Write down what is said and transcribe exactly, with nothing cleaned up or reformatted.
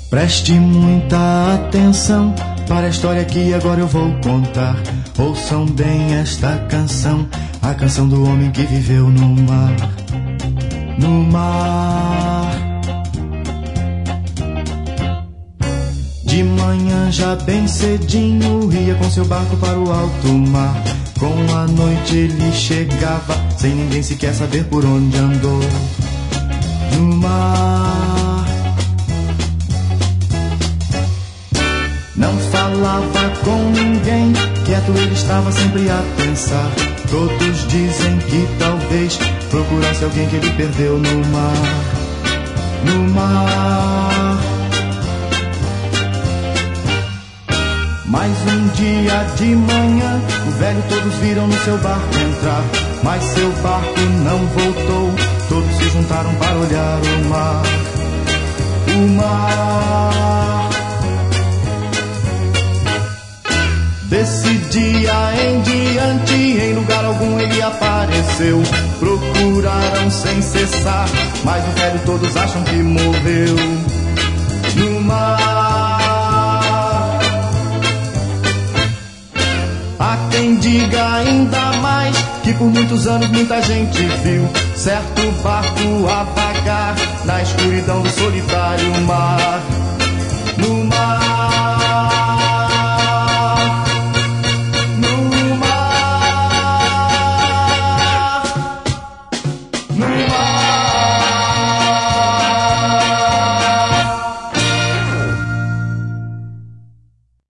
Preste muita atenção para a história que agora eu vou contar. Ouçam bem esta canção, a canção do homem que viveu no mar. No mar. De manhã já bem cedinho ia com seu barco para o alto mar. Com a noite ele chegava, sem ninguém sequer saber por onde andou. No mar. Não falava com ninguém, quieto ele estava sempre a pensar. Todos dizem que talvez procurasse alguém que ele perdeu no mar. No mar. Mas um dia de manhã, o velho todos viram no seu barco entrar. Mas seu barco não voltou, todos se juntaram para olhar o mar. O mar. Desse dia em diante, em lugar algum ele apareceu. Procuraram sem cessar, mas o velho todos acham que morreu. No mar. Há quem diga ainda mais que por muitos anos muita gente viu certo barco a vagar na escuridão do solitário mar.